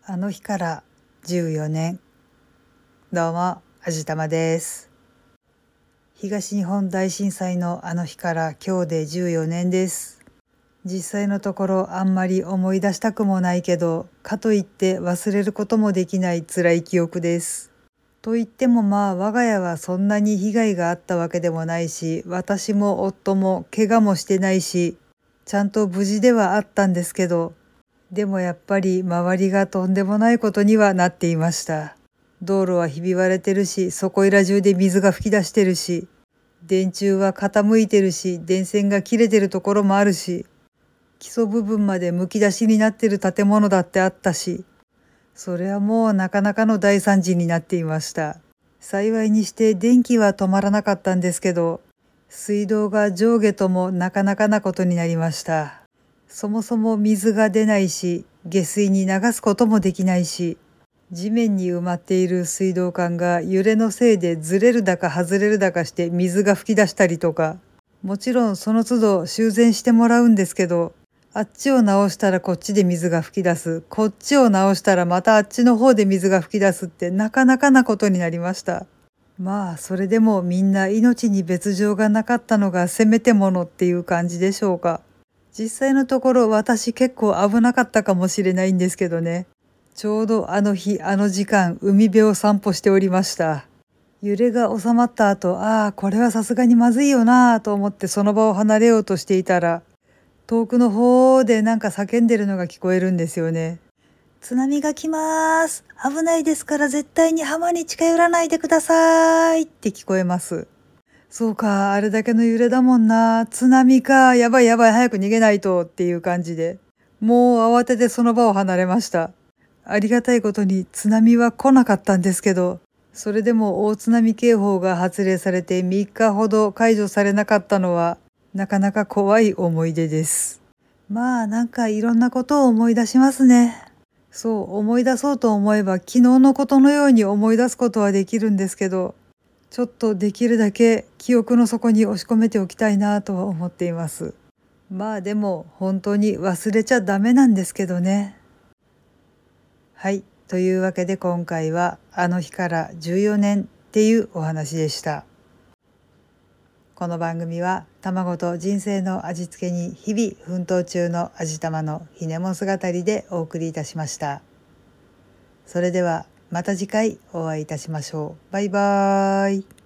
あの日から14年。どうも、あじたまです。東日本大震災のあの日から今日で14年です。実際のところあんまり思い出したくもないけど、かといって忘れることもできない辛い記憶です。と言っても我が家はそんなに被害があったわけでもないし、私も夫も怪我もしてないし、ちゃんと無事ではあったんですけど、でもやっぱり周りがとんでもないことにはなっていました。道路はひび割れてるし、そこいら中で水が噴き出してるし、電柱は傾いてるし、電線が切れてるところもあるし、基礎部分までむき出しになってる建物だってあったし、それはもうなかなかの大惨事になっていました。幸いにして電気は止まらなかったんですけど、水道が上下ともなかなかなことになりました。そもそも水が出ないし、下水に流すこともできないし、地面に埋まっている水道管が揺れのせいでずれるだか外れるだかして水が噴き出したりとか、もちろんその都度修繕してもらうんですけど、あっちを直したらこっちで水が噴き出す、こっちを直したらまたあっちの方で水が噴き出すってなかなかなことになりました。それでもみんな命に別状がなかったのがせめてものっていう感じでしょうか。実際のところ私結構危なかったかもしれないんですけどね。ちょうどあの日あの時間海辺を散歩しておりました。揺れが収まった後、これはさすがにまずいよなぁと思ってその場を離れようとしていたら、遠くの方でなんか叫んでるのが聞こえるんですよね。津波が来まーす。危ないですから絶対に浜に近寄らないでくださいって聞こえます。そうか、あれだけの揺れだもんな。津波か、やばいやばい、早く逃げないとっていう感じで、もう慌ててその場を離れました。ありがたいことに津波は来なかったんですけど、それでも大津波警報が発令されて3日ほど解除されなかったのは、なかなか怖い思い出です。なんかいろんなことを思い出しますね。そう思い出そうと思えば昨日のことのように思い出すことはできるんですけど、ちょっとできるだけ記憶の底に押し込めておきたいなとは思っています。でも本当に忘れちゃダメなんですけどね。はい。というわけで今回はあの日から14年っていうお話でした。この番組は卵と人生の味付けに日々奮闘中の味玉のひねも姿でお送りいたしました。それではまた次回お会いいたしましょう。バイバーイ。